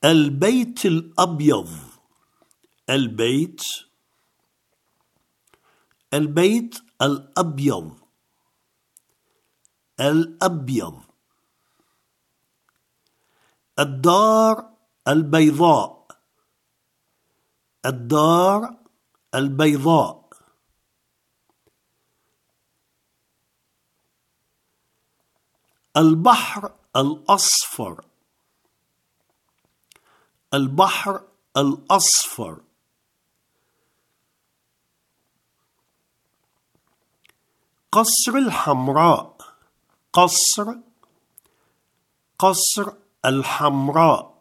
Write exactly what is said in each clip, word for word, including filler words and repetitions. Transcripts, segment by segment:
البيت الأبيض. البيت البيت الأبيض. الأبيض. الدار البيضاء. الدار البيضاء. البحر الأصفر. البحر الأصفر. قصر الحمراء. قصر قصر الحمراء.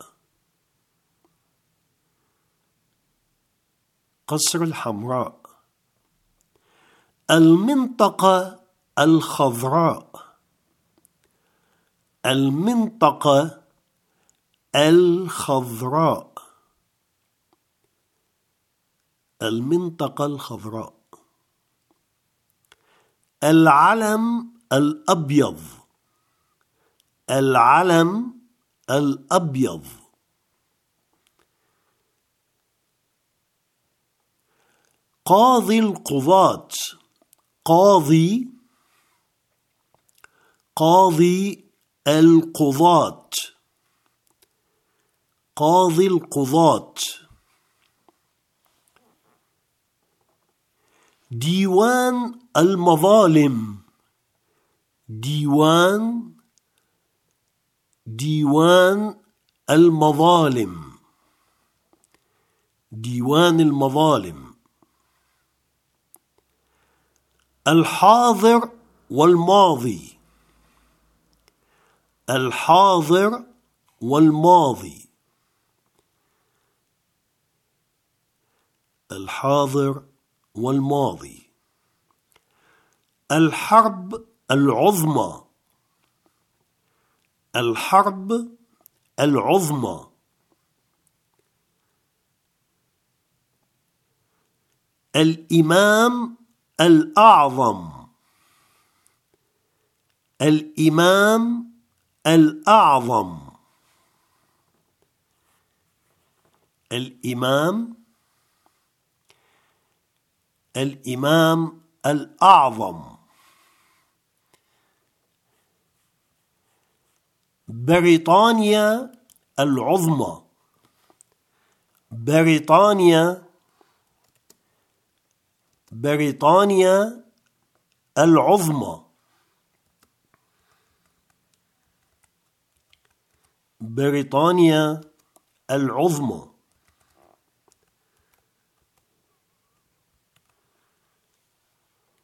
قصر الحمراء. المنطقة الخضراء. المنطقة الخضراء. المنطقة الخضراء. العلم الأبيض. العلم الأبيض. قاضي القضاة. قاضي قاضي القضاة. قاضي القضاة. ديوان المظالم. ديوان ديوان المظالم. ديوان المظالم. الحاضر والماضي. الحاضر والماضي. الحاضر والماضي. الحرب العظمى. الحرب العظمى. الإمام الأعظم. الإمام الأعظم. الإمام الإمام الأعظم. بريطانيا العظمى. بريطانيا بريطانيا العظمى. بريطانيا العظمى.